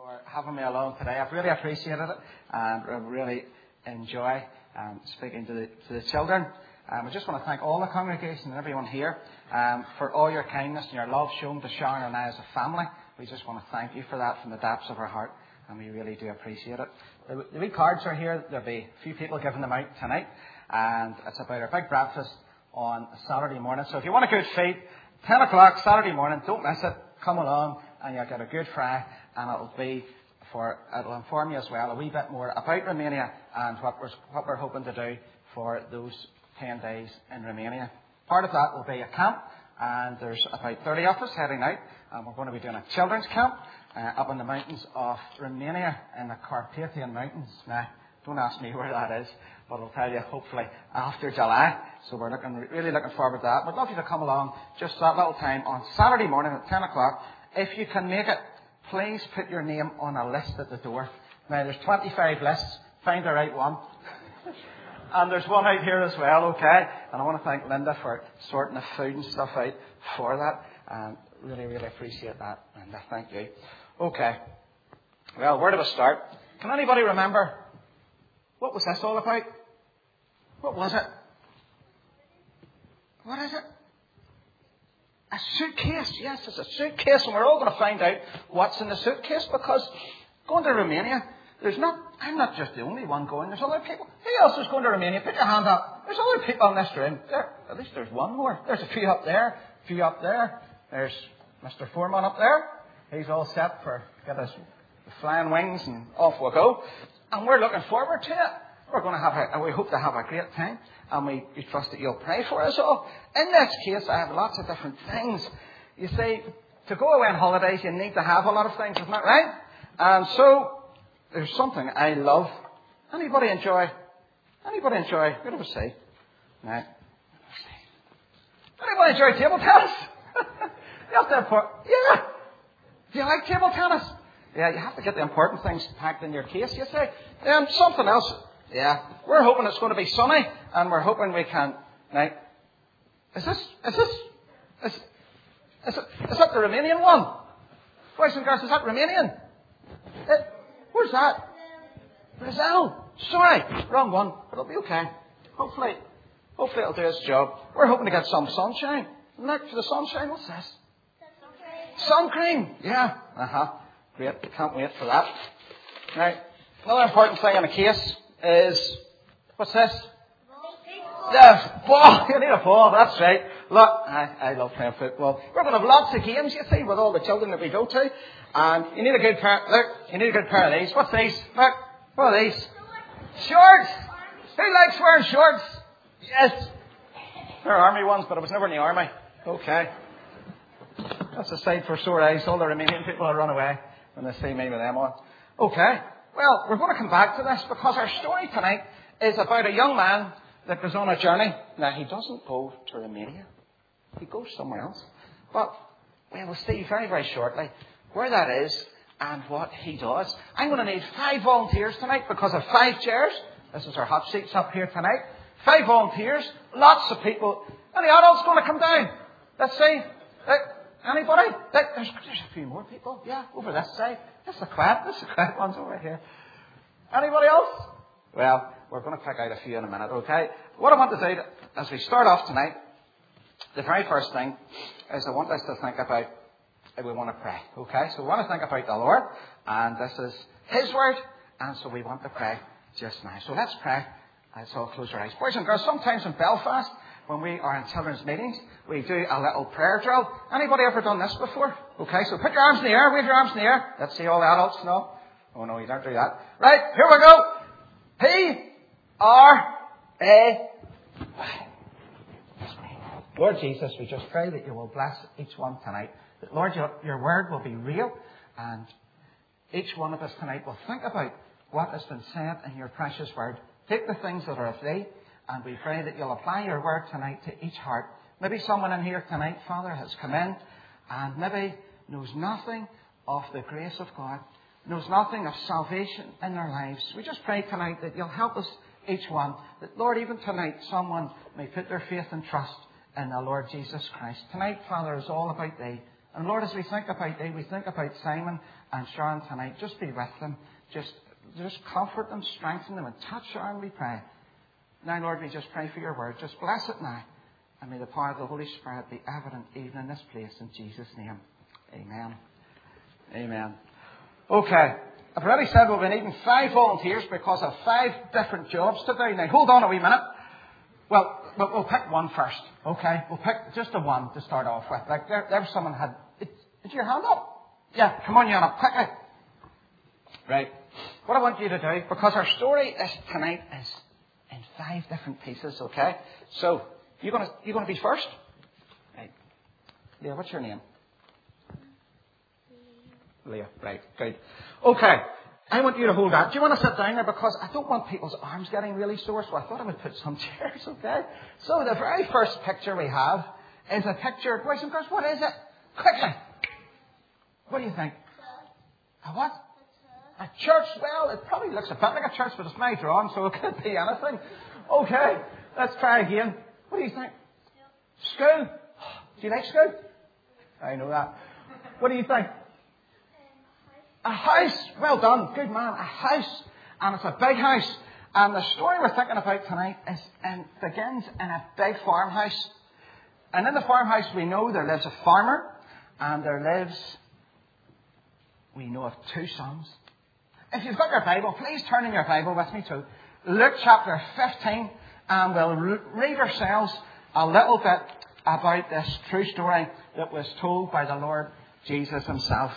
for having me along today. I've really appreciated it and I really enjoy speaking to the children. I just want to thank all the congregation and everyone here for all your kindness and your love shown to Sharon and I as a family. We just want to thank you for that from the depths of our heart, and we really do appreciate it. The wee cards are here. There'll be a few people giving them out tonight, and it's about our big breakfast on Saturday morning. So if you want a good feed, 10 o'clock Saturday morning, don't miss it. Come along and you'll get a good fry, and it'll inform you as well a wee bit more about Romania and what we're hoping to do for those 10 days in Romania. Part of that will be a camp, and there's about 30 of us heading out, and we're going to be doing a children's camp up in the mountains of Romania in the Carpathian Mountains. Now, don't ask me where that is, but I'll tell you hopefully after July. So we're really looking forward to that. We'd love you to come along just that little time on Saturday morning at 10 o'clock. If you can make it, please put your name on a list at the door. Now, there's 25 lists. Find the right one. And there's one out here as well, okay? And I want to thank Linda for sorting the food and stuff out for that. And really, really appreciate that, Linda. Thank you. Okay. Well, where do we start? Can anybody remember? What was this all about? What was it? What is it? A suitcase. Yes, it's a suitcase, and we're all going to find out what's in the suitcase, because going to Romania, I'm not just the only one going. There's other people. Who else is going to Romania? Put your hand up. There's other people in this room. At least there's one more. There's a few up there. A few up there. There's Mr. Foreman up there. He's all set for get his flying wings, and off we'll go. And we're looking forward to it. We're going to we hope to have a great time, and we trust that you'll pray for us all. In this case, I have lots of different things. You see, to go away on holidays, you need to have a lot of things, isn't that right? And so, there's something I love. Anybody enjoy? Where do we see? Now, anybody enjoy table tennis? You have to yeah. Do you like table tennis? Yeah, you have to get the important things packed in your case, you say. Something else. Yeah. We're hoping it's going to be sunny, and we're hoping we can. Now, is that the Romanian one? Boys and girls, is that Romanian? Where's that? Brazil. Sorry, wrong one, but it'll be okay. Hopefully it'll do its job. We're hoping to get some sunshine. Look for the sunshine. What's this? Sun cream. Yeah. Great. Can't wait for that. Right. Another important thing in the case is, what's this? The ball. You need a ball. That's right. Look, I love playing football. We're going to have lots of games, you see, with all the children that we go to. And you need a good pair. Look, you need a good pair of these. What's these? Look, what are these? Shorts. Who likes wearing shorts? Yes. They're army ones, but I was never in the army. Okay. That's a sight for sore eyes. All the Romanian people will run away when they see me with them on. Okay. Well, we're going to come back to this, because our story tonight is about a young man that goes on a journey. Now, he doesn't go to Romania. He goes somewhere else. But we'll see very, very shortly where that is and what he does. I'm going to need 5 volunteers tonight because of 5 chairs. This is our hot seats up here tonight. 5 volunteers, lots of people. Any adults going to come down? Let's see. Anybody? There's a few more people. Yeah, over this side. That's the quiet ones over here. Anybody else? Well, we're going to pick out a few in a minute, okay? What I want to do as we start off tonight, the very first thing is I want us to think about if we want to pray, okay? So we want to think about the Lord, and this is His Word, and so we want to pray just now. So let's pray. Let's all close our eyes. Boys and girls, sometimes in Belfast, when we are in children's meetings, we do a little prayer drill. Anybody ever done this before? Okay, so put your arms in the air, wave your arms in the air. Let's see all the adults. No? Oh no, you don't do that. Right, here we go. P-R-A-Y. Lord Jesus, we just pray that you will bless each one tonight. That, Lord, your word will be real, and each one of us tonight will think about what has been said in your precious word. Take the things that are of thee, and we pray that you'll apply your word tonight to each heart. Maybe someone in here tonight, Father, has come in and maybe knows nothing of the grace of God, knows nothing of salvation in their lives. We just pray tonight that you'll help us, each one, that, Lord, even tonight, someone may put their faith and trust in the Lord Jesus Christ. Tonight, Father, is all about thee And Lord, as we think about thee, we think about Simon and Sharon tonight. Just be with them. Just comfort them, strengthen them, and touch Sharon, we pray. Now, Lord, we just pray for your word. Just bless it now. And may the power of the Holy Spirit be evident even in this place. In Jesus' name. Amen. Amen. Okay. I've already said we'll be needing 5 volunteers because of 5 different jobs to do. Now, hold on a wee minute. Well, we'll pick one first. Okay? We'll pick just the one to start off with. Like, there's someone had... Is your hand up? Yeah, come on, Yana, quickly. Right. What I want you to do, because our story tonight is in 5 different pieces, okay? So, you're gonna be first? Right. Leah, what's your name? Leah, right, good. Okay, I want you to hold that. Do you want to sit down there? Because I don't want people's arms getting really sore, so I thought I would put some chairs, okay? So, the very first picture we have is a picture, boys and girls, what is it? Quickly. What do you think? A what? A church. Well, it probably looks a bit like a church, but it's my drawing, so it could be anything. Okay, let's try again. What do you think? School. Do you like school? I know that. What do you think? A house. Well done. Good man. A house. And it's a big house. And the story we're thinking about tonight begins in a big farmhouse. And in the farmhouse we know there lives a farmer. And there lives... we know of 2 sons. If you've got your Bible, please turn in your Bible with me to Luke chapter 15, and we'll read ourselves a little bit about this true story that was told by the Lord Jesus himself.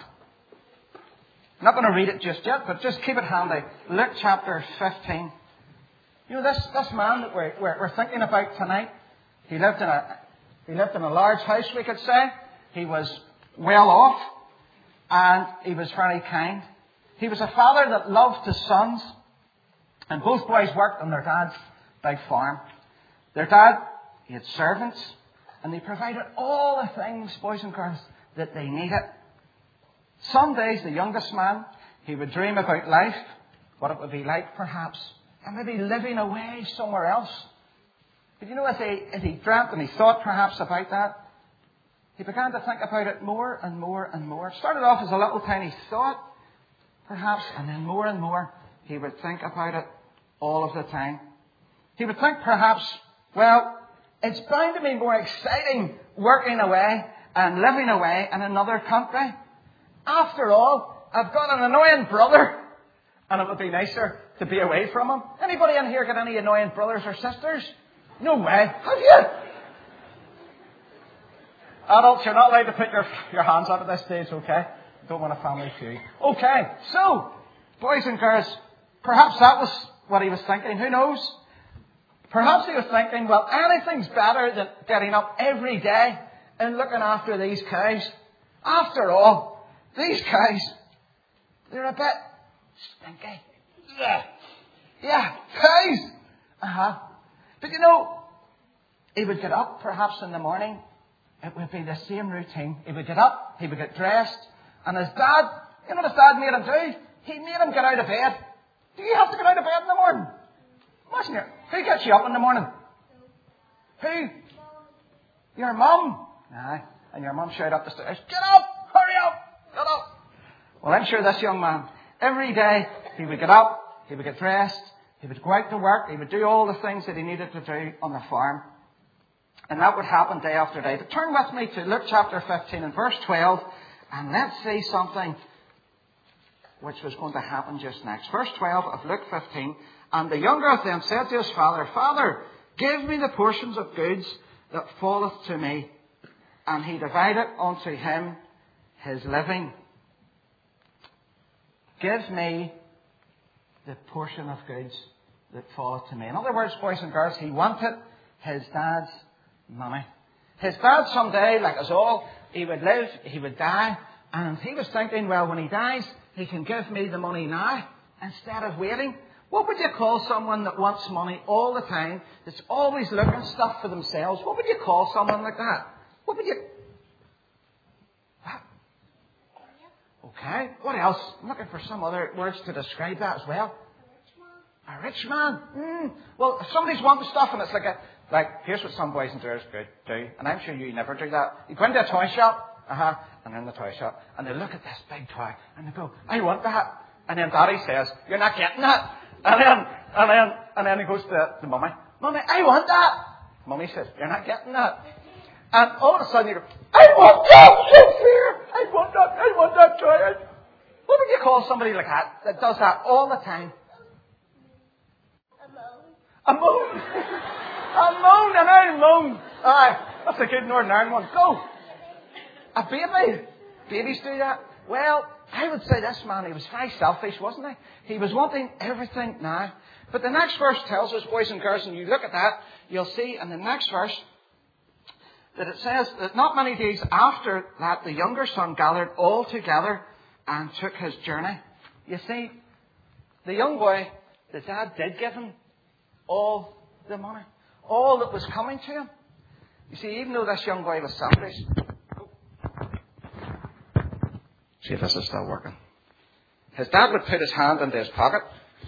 I'm not going to read it just yet, but just keep it handy. Luke chapter 15. You know, this man that we're thinking about tonight, he lived in a large house, we could say. He was well off. And he was very kind. He was a father that loved his sons. And both boys worked on their dad's big farm. Their dad, he had servants. And they provided all the things, boys and girls, that they needed. Some days, the youngest man, he would dream about life. What it would be like, perhaps. And maybe living away somewhere else. But you know, as he dreamt and he thought perhaps about that, he began to think about it more and more and more. It started off as a little tiny thought, perhaps, and then more and more he would think about it all of the time. He would think perhaps, well, it's bound to be more exciting working away and living away in another country. After all, I've got an annoying brother, and it would be nicer to be away from him. Anybody in here got any annoying brothers or sisters? No way. Have you? Adults, you're not allowed to put your hands up at this stage, okay? Don't want a family feud. Okay, so, boys and girls, perhaps that was what he was thinking. Who knows? Perhaps he was thinking, well, anything's better than getting up every day and looking after these cows. After all, these cows, they're a bit stinky. Yeah, cows. But you know, he would get up perhaps in the morning. It would be the same routine. He would get up, he would get dressed, and his dad, you know what his dad made him do? He made him get out of bed. Do you have to get out of bed in the morning? Imagine it. Who gets you up in the morning? Who? Your mum. Aye. And your mum shouted up the stairs, get up! Hurry up! Get up! Well, I'm sure this young man, every day, he would get up, he would get dressed, he would go out to work, he would do all the things that he needed to do on the farm. And that would happen day after day. But turn with me to Luke chapter 15 and verse 12. And let's see something which was going to happen just next. Verse 12 of Luke 15. And the younger of them said to his father, Father, give me the portions of goods that falleth to me. And he divided unto him his living. Give me the portion of goods that falleth to me. In other words, boys and girls, he wanted his dad's money. His dad someday, like us all, he would live, he would die, and he was thinking, well, when he dies, he can give me the money now instead of waiting. What would you call someone that wants money all the time, that's always looking stuff for themselves? What would you call someone like that? What would you... What? Okay, what else? I'm looking for some other words to describe that as well. A rich man. Well, if somebody's wanting stuff and it's like here's what some boys and girls do, and I'm sure you never do that. You go into a toy shop And they're in the toy shop. And they look at this big toy. And they go, I want that. And then Daddy says, you're not getting that. And then he goes to the mummy. Mummy, I want that. Mummy says, you're not getting that. And all of a sudden you go, I want that. So fair. I want that toy. What would you call somebody like that does that all the time? A moan. A moan, an old moan. Aye, that's a good Northern Ireland one. Go. A baby. Babies do that. Well, I would say this man, he was very selfish, wasn't he? He was wanting everything now. But the next verse tells us, boys and girls, and you look at that, you'll see in the next verse that it says that not many days after that, the younger son gathered all together and took his journey. You see, the young boy, the dad did give him all the money. All that was coming to him. You see, even though this young boy was selfish. See if this is still working. His dad would put his hand into his pocket.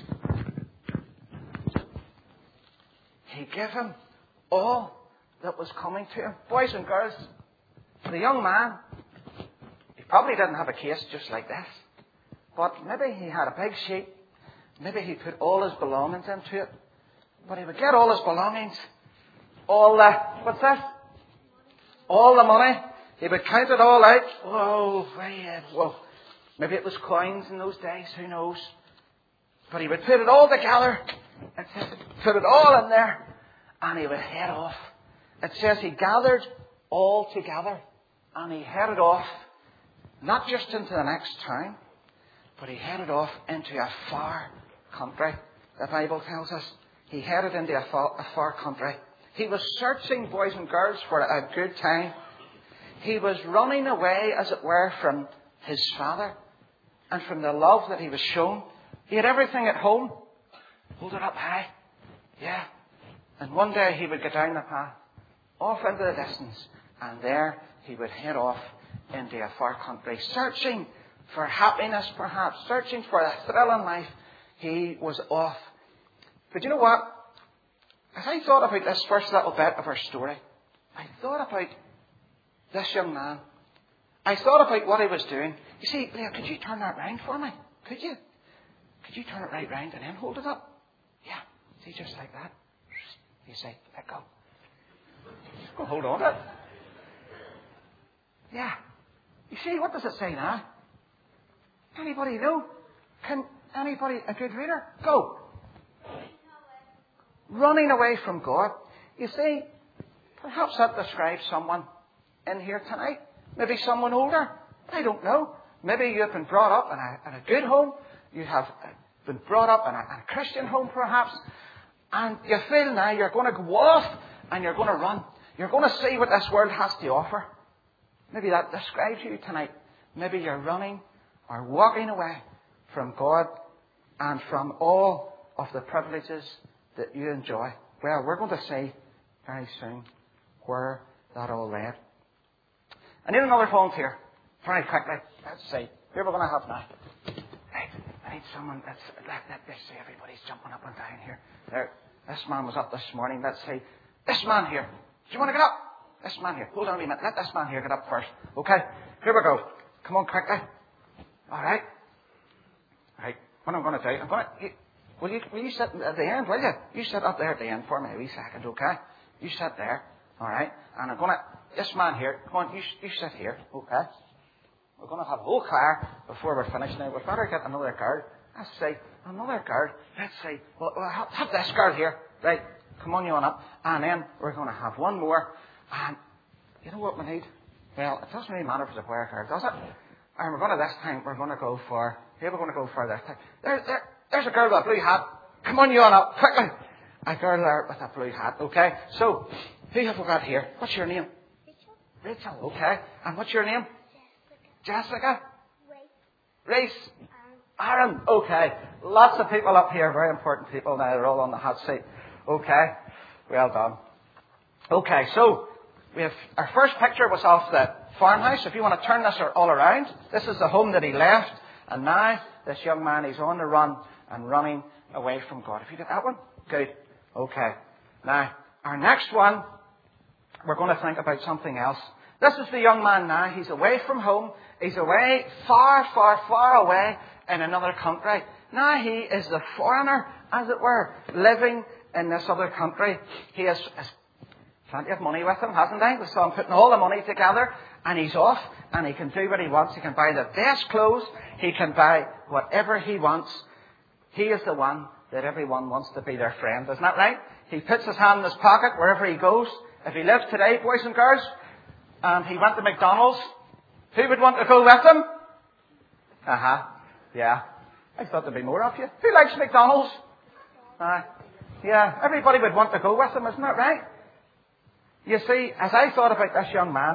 He gave him all that was coming to him. Boys and girls, the young man, he probably didn't have a case just like this. But maybe he had a big sheet. Maybe he put all his belongings into it. But he would get all his belongings. All the, what's this? All the money. He would count it all out. Whoa. Maybe it was coins in those days. Who knows? But he would put it all together. And put it all in there. And he would head off. It says he gathered all together. And he headed off. Not just into the next town. But he headed off into a far country. The Bible tells us. He headed into a far country. He was searching, boys and girls, for a good time. He was running away, as it were, from his father and from the love that he was shown. He had everything at home. Hold it up high. Yeah. And one day he would get down the path, off into the distance, and there he would head off into a far country, searching for happiness, perhaps, searching for a thrill in life. He was off. But you know what? As I thought about this first little bit of our story, I thought about this young man. I thought about what he was doing. You see, Leah, could you turn that round for me? Could you? Could you turn it right round and then hold it up? Yeah. See, just like that. You say, let go. Just go hold on to it. Yeah. You see, what does it say now? Anybody know? Can anybody, a good reader? Go. Running away from God. You see, perhaps that describes someone in here tonight. Maybe someone older. I don't know. Maybe you have been brought up in a good home. You have been brought up in a Christian home, perhaps. And you feel now you're going to go off and you're going to run. You're going to see what this world has to offer. Maybe that describes you tonight. Maybe you're running or walking away from God and from all of the privileges that you enjoy. Well, we're going to see very soon where that all led. I need another volunteer. Very quickly. Let's see. Who are we going to have now? Right. I need someone. Let's see. Everybody's jumping up and down here. There. This man was up this morning. Let's see. This man here. Do you want to get up? This man here. Hold on a minute. Let this man here get up first. Okay. Here we go. Come on quickly. All right. Right. What I'm going to do, will you sit at the end, will you? You sit up there at the end for me a wee second, okay? You sit there. All right. And I'm going to, this man here, come on, you sit here, okay? We're going to have a whole choir before we're finished now. We'd better get another girl. Let's see. Another girl. Let's see. Well, have this girl here. Right. Come on, you on up. And then we're going to have one more. And you know what we need? Well, it doesn't really matter if it's a choir girl, does it? And we're going to this time, we're going to go for this time. There's a girl with a blue hat. Come on, you on up. Quickly. A girl there with a blue hat. Okay. So, who have we got here? What's your name? Rachel. Okay. And what's your name? Jessica? Race? Aaron. Okay. Lots of people up here, very important people now. They're all on the hot seat. Okay. Well done. Okay, so we have our first picture was off the farmhouse. If you want to turn this all around, this is the home that he left. And now this young man, he's on the run and running away from God. If you get that one? Good. Okay. Now, our next one, we're going to think about something else. This is the young man now. He's away from home. He's away, far, far, far away in another country. Now he is the foreigner, as it were, living in this other country. He has plenty of money with him, hasn't he? We saw him putting all the money together, and he's off, and he can do what he wants. He can buy the best clothes. He can buy whatever he wants. He is the one that everyone wants to be their friend. Isn't that right? He puts his hand in his pocket wherever he goes. If he lived today, boys and girls, and he went to McDonald's, who would want to go with him? Yeah. I thought there'd be more of you. Who likes McDonald's? Yeah, everybody would want to go with him, isn't that right? You see, as I thought about this young man,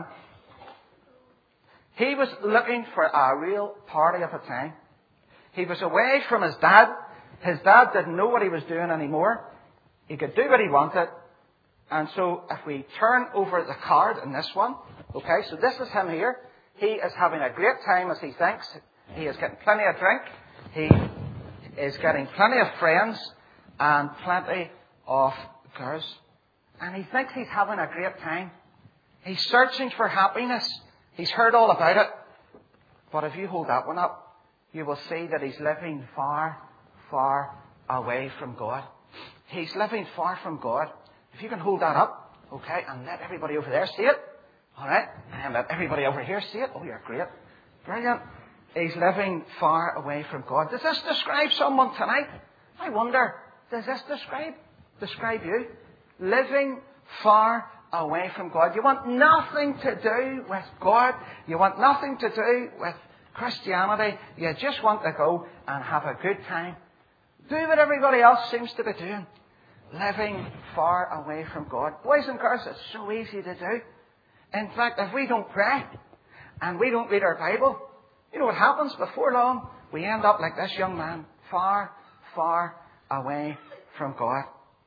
he was looking for a real party of a time. He was away from his dad. His dad didn't know what he was doing anymore. He could do what he wanted. And so if we turn over the card in this one, okay, so this is him here. He is having a great time as he thinks. He is getting plenty of drink. He is getting plenty of friends and plenty of girls. And he thinks he's having a great time. He's searching for happiness. He's heard all about it. But if you hold that one up, you will see that he's living far, far away from God. He's living far from God. If you can hold that up, okay, and let everybody over there see it. All right? And let everybody over here see it. Oh, you're great. Brilliant. He's living far away from God. Does this describe someone tonight? I wonder, does this describe you? Living far away from God. You want nothing to do with God. You want nothing to do with Christianity. You just want to go and have a good time. Do what everybody else seems to be doing. Living far away from God. Boys and girls, it's so easy to do. In fact, if we don't pray and we don't read our Bible, you know what happens? Before long, we end up like this young man, far, far away from God.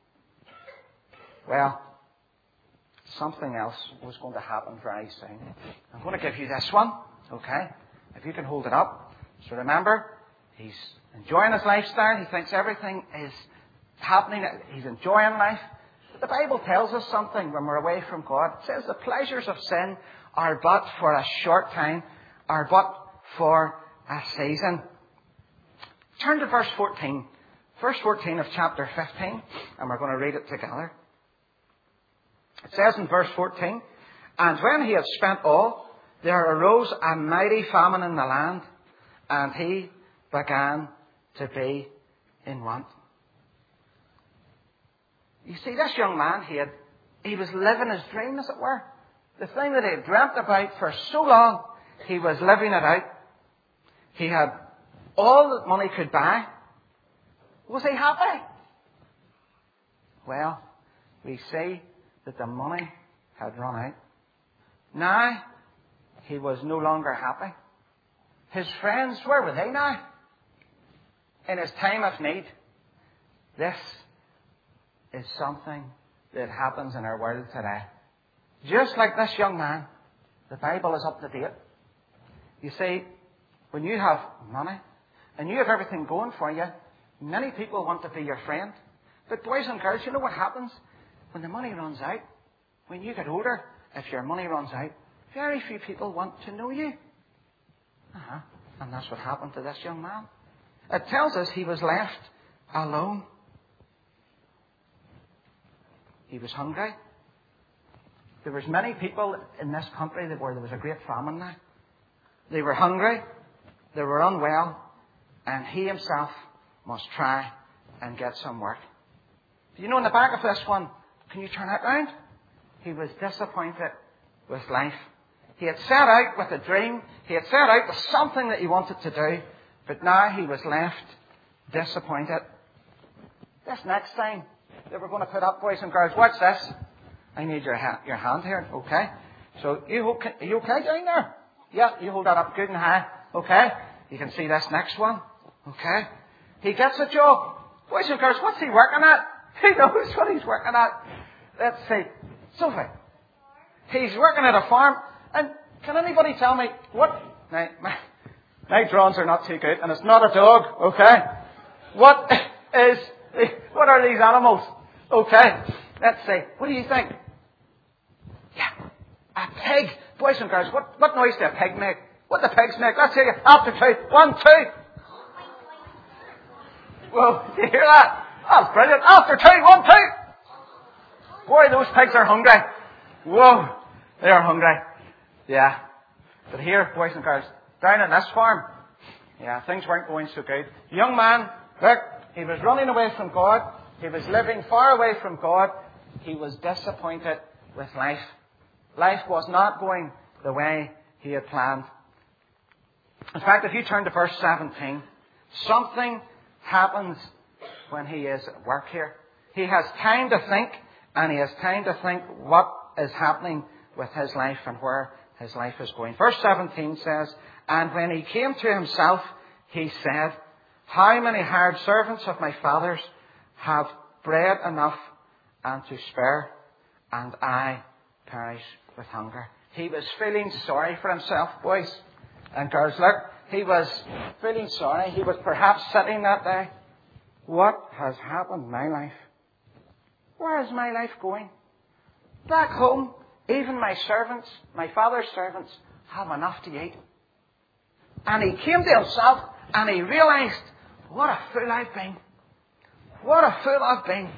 Well, something else was going to happen very soon. I'm going to give you this one, okay? If you can hold it up. So remember, he's enjoying his lifestyle. He thinks everything is happening. He's enjoying life. But the Bible tells us something when we're away from God. It says the pleasures of sin are but for a short time, are but for a season. Turn to verse 14. Verse 14 of chapter 15, and we're going to read it together. It says in verse 14, "And when he had spent all, there arose a mighty famine in the land, and he began to be in want." You see, this young man, he was living his dream, as it were. The thing that he had dreamt about for so long, he was living it out. He had all that money could buy. Was he happy? Well, we see that the money had run out. Now, he was no longer happy. His friends, where were they now? In his time of need. This is something that happens in our world today. Just like this young man, the Bible is up to date. You see, when you have money and you have everything going for you, many people want to be your friend. But boys and girls, you know what happens? When the money runs out, when you get older, if your money runs out, very few people want to know you. And that's what happened to this young man. It tells us he was left alone. He was hungry. There was many people in this country where there was a great famine now. They were hungry, they were unwell, and he himself must try and get some work. You know, in the back of this one, can you turn that round? He was disappointed with life. He had set out with a dream. He had set out with something that he wanted to do. But now he was left disappointed. This next thing that we're going to put up, boys and girls, watch this. I need your hand here, okay? So, are you okay down there? Yeah, you hold that up good and high, okay? You can see this next one, okay? He gets a job. Boys and girls, what's he working at? Who knows what he's working at? Let's see. Sophie. He's working at a farm. And can anybody tell me what... Now, my drawings are not too good, and it's not a dog, okay? What are these animals? Okay, let's see. What do you think? Yeah, a pig. Boys and girls, what noise do a pig make? What do pigs make? Let's hear you. After 2. 1, 2. Whoa, do you hear that? That's brilliant. After 2. 1, 2. Boy, those pigs are hungry. Whoa, they are hungry. Yeah. But here, boys and girls, down in this farm, yeah, things weren't going so good. The young man, look, he was running away from God. He was living far away from God. He was disappointed with life. Life was not going the way he had planned. In fact, if you turn to verse 17, something happens when he is at work here. He has time to think, and he has time to think what is happening with his life and where his life is going. Verse 17 says, and when he came to himself, he said, how many hired servants of my father's have bread enough and to spare, and I perish with hunger. He was feeling sorry for himself, boys and girls. Look, he was feeling sorry. He was perhaps sitting that day. What has happened in my life? Where is my life going? Back home, even my servants, my father's servants, have enough to eat. And he came to himself and he realized, what a fool I've been. What a fool I've been.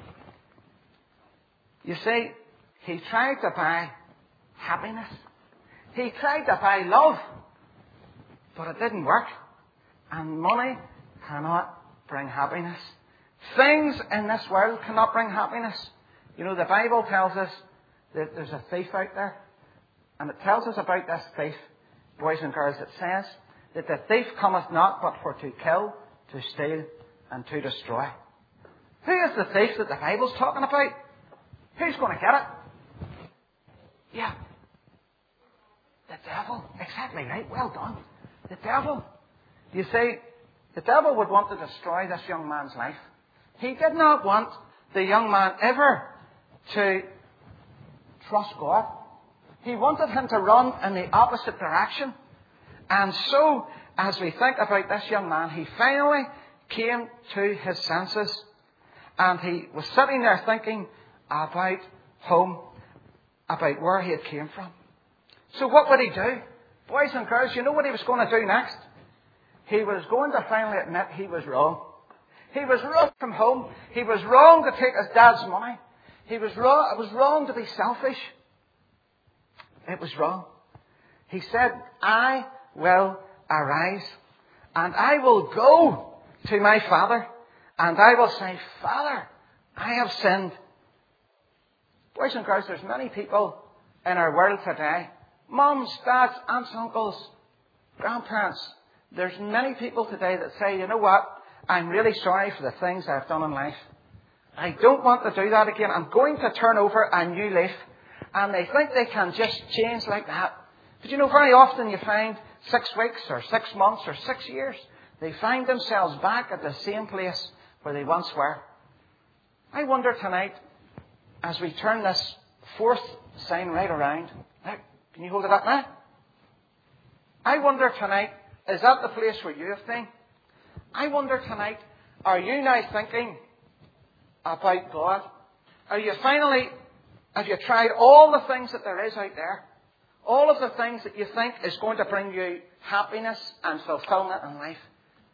You see, he tried to buy happiness. He tried to buy love. But it didn't work. And money cannot bring happiness. Things in this world cannot bring happiness. You know, the Bible tells us that there's a thief out there. And it tells us about this thief, boys and girls. It says that the thief cometh not but for to kill, to steal, and to destroy. Who is the thief that the Bible's talking about? Who's going to get it? Yeah. The devil. Exactly right. Well done. The devil. You see, the devil would want to destroy this young man's life. He did not want the young man ever to trust God. He wanted him to run in the opposite direction. And so, as we think about this young man, he finally came to his senses. And he was sitting there thinking about home, about where he had came from. So what would he do? Boys and girls, you know what he was going to do next? He was going to finally admit he was wrong. He was wrong from home. He was wrong to take his dad's money. It was wrong to be selfish. It was wrong. He said, I will arise and I will go to my father and I will say, Father, I have sinned. Boys and girls, there's many people in our world today, mums, dads, aunts, uncles, grandparents. There's many people today that say, you know what? I'm really sorry for the things I've done in life. I don't want to do that again. I'm going to turn over a new leaf. And they think they can just change like that. But you know, very often you find 6 weeks or 6 months or 6 years, they find themselves back at the same place where they once were. I wonder tonight, as we turn this 4th sign right around, can you hold it up now? I wonder tonight, is that the place where you have been? I wonder tonight, are you now thinking about God? Are you finally, have you tried all the things that there is out there? All of the things that you think is going to bring you happiness and fulfillment in life?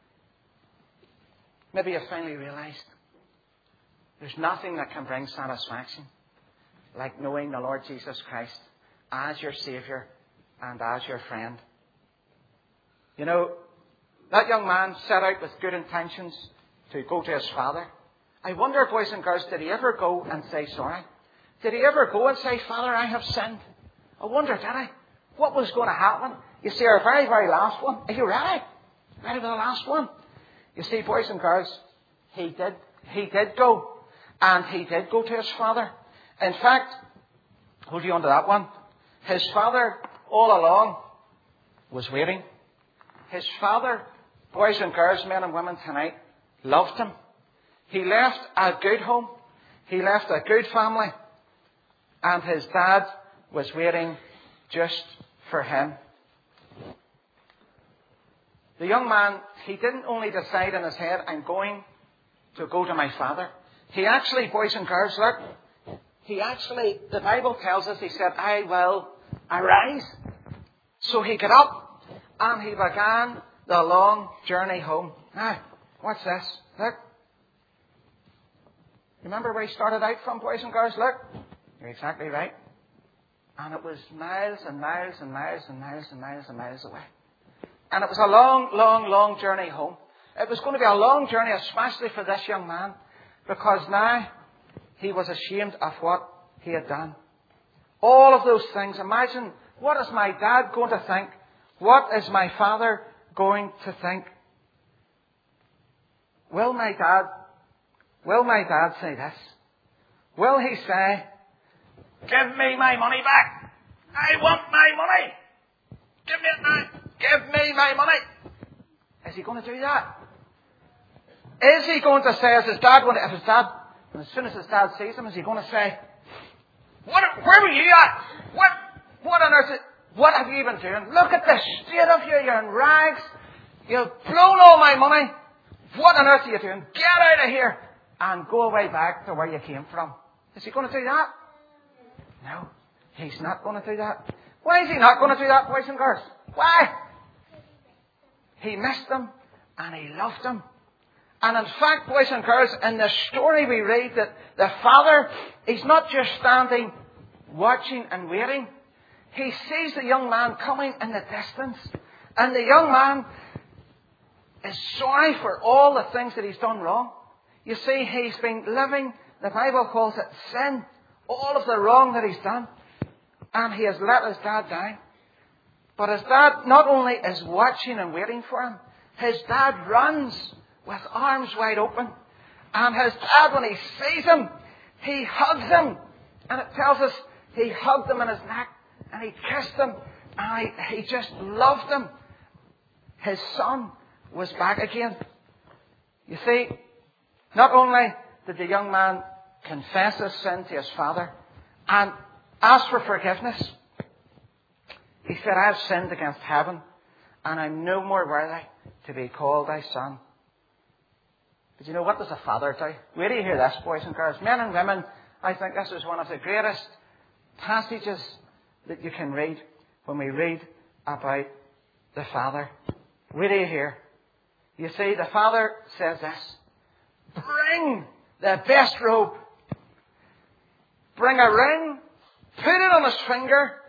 Maybe you've finally realized there's nothing that can bring satisfaction like knowing the Lord Jesus Christ as your Saviour and as your friend. You know, that young man set out with good intentions to go to his father. I wonder, boys and girls, did he ever go and say sorry? Did he ever go and say, Father, I have sinned? I wonder, did I? What was going to happen? You see, our very, very last one. Are you ready? Ready for the last one? You see, boys and girls, he did go. And he did go to his father. In fact, hold you on to that one. His father, all along, was waiting. His father, boys and girls, men and women tonight, loved him. He left a good home. He left a good family. And his dad was waiting just for him. The young man, he didn't only decide in his head, I'm going to go to my father. He actually, boys and girls, look, the Bible tells us, he said, I will arise So he got up and he began the long journey home. Now, what's this? Look. Remember where he started out from, boys and girls? Look. You're exactly right. And it was miles and miles and miles and miles and miles and miles away. And it was a long, long, long journey home. It was going to be a long journey, especially for this young man, because now he was ashamed of what he had done. All of those things. Imagine, what is my dad going to think? What is my father going to think? Will my dad say this? Will he say, "Give me my money back. I want my money. Give me it now. Give me my money"? Is he going to do that? Is he going to say, as his dad, as soon as his dad sees him, is he going to say, "Where were you at? What on earth? What have you been doing? Look at the state of you. You're in rags. You've blown all my money. What on earth are you doing? Get out of here and go away back to where you came from"? Is he going to do that? No, he's not going to do that. Why is he not going to do that, boys and girls? Why? He missed them and he loved them. And in fact, boys and girls, in the story we read that the father, he's not just standing, watching and waiting. He sees the young man coming in the distance. And the young man is sorry for all the things that he's done wrong. You see, he's been living, the Bible calls it sin, all of the wrong that he's done. And he has let his dad down. But his dad not only is watching and waiting for him, his dad runs with arms wide open. And his dad, when he sees him, he hugs him. And it tells us he hugged him in his neck. And he kissed him. And he just loved him. His son was back again. You see, not only did the young man confess his sin to his father and ask for forgiveness, he said, "I have sinned against heaven and I'm no more worthy to be called thy son." But you know, what does a father do? Wait till you hear this, boys and girls. Men and women, I think this is one of the greatest passages that you can read when we read about the father. Wait till you hear. You see, the father says this: "Bring the best robe. Bring a ring. Put it on his finger.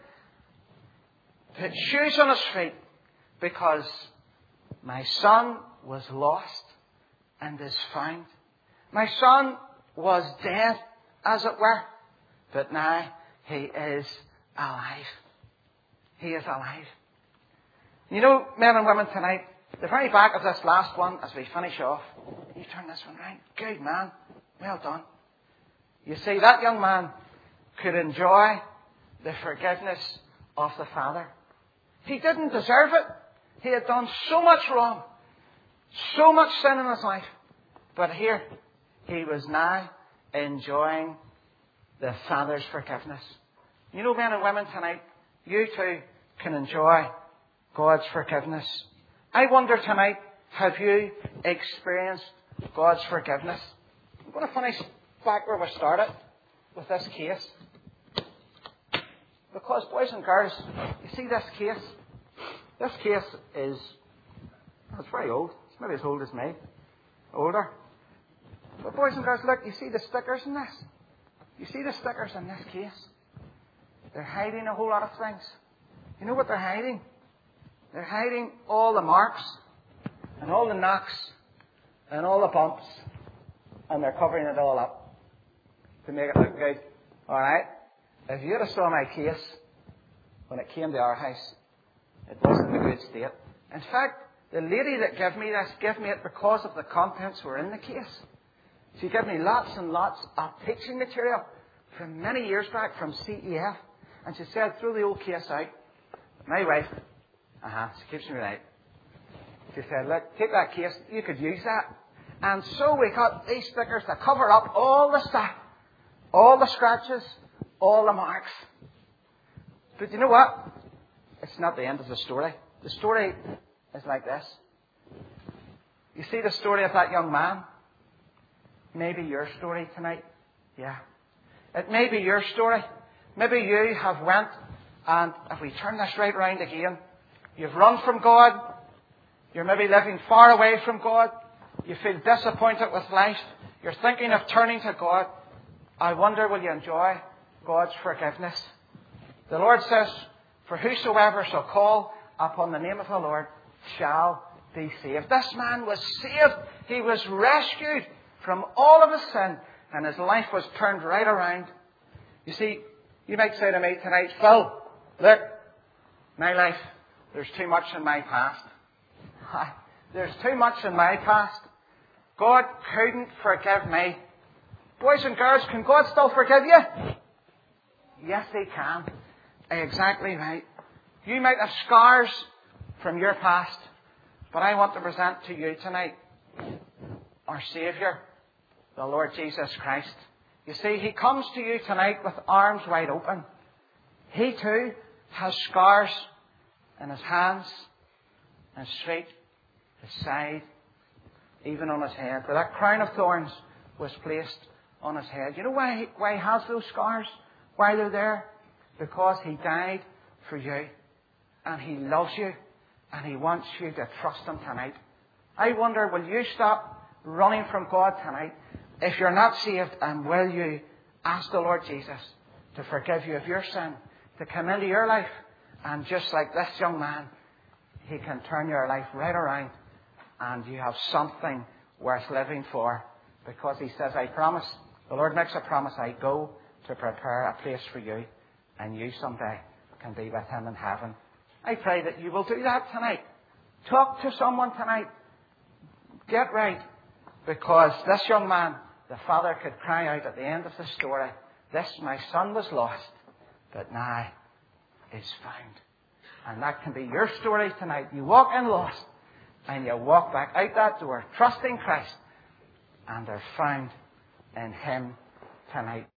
Put shoes on his feet. Because my son was lost and is found. My son was dead, as it were. But now he is alive." He is alive. You know, men and women, tonight, the very back of this last one, as we finish off, you turn this one round. Good man. Well done. You see, that young man could enjoy the forgiveness of the Father. He didn't deserve it. He had done so much wrong, so much sin in his life. But here, he was now enjoying the Father's forgiveness. You know, men and women, tonight, you too can enjoy God's forgiveness. I wonder tonight, have you experienced God's forgiveness? I'm going to finish back where we started with this case. Because, boys and girls, you see this case? This case is, it's very old. It's maybe as old as me. Older. But, boys and girls, look, you see the stickers in this? You see the stickers in this case? They're hiding a whole lot of things. You know what they're hiding? They're hiding all the marks and all the knocks and all the bumps, and they're covering it all up to make it look good. All right? If you had saw my case when it came to our house, it wasn't in a good state. In fact, the lady that gave me this gave me it because of the contents were in the case. She gave me lots and lots of teaching material from many years back from CEF. And she said, throw the old case out. My wife, she keeps me right. She said, look, take that case. You could use that. And so we got these stickers to cover up all the stuff. All the scratches. All the marks. But you know what? It's not the end of the story. The story is like this. You see the story of that young man? Maybe your story tonight. Yeah. It may be your story. Maybe you have went, and if we turn this right round again, You've run from God. You're maybe living far away from God. You feel disappointed with life. You're thinking of turning to God. I wonder, will you enjoy God's forgiveness? The Lord says, for whosoever shall call upon the name of the Lord shall be saved. This man was saved. He was rescued from all of his sin, and his life was turned right around. You see, you might say to me tonight, Phil, look, my life, there's too much in my past. There's too much in my past. God couldn't forgive me. Boys and girls, can God still forgive you? Yes, He can. Exactly right. You might have scars from your past, but I want to present to you tonight our Saviour, the Lord Jesus Christ. You see, He comes to you tonight with arms wide open. He too has scars in His hands, His feet, His side, even on His head. For that crown of thorns was placed on His head. You know why He has those scars? Why they're there? Because He died for you. And He loves you. And He wants you to trust Him tonight. I wonder, will you stop running from God tonight? If you're not saved, and will you ask the Lord Jesus to forgive you of your sin, to come into your life, and just like this young man, He can turn your life right around, and you have something worth living for. Because He says, I promise, the Lord makes a promise, I go to prepare a place for you, and you someday can be with Him in heaven. I pray that you will do that tonight. Talk to someone tonight. Get right. Because this young man, the father could cry out at the end of the story, this, my son was lost, but now is found. And that can be your story tonight. You walk in lost, and you walk back out that door, trusting Christ, and they're found in Him tonight.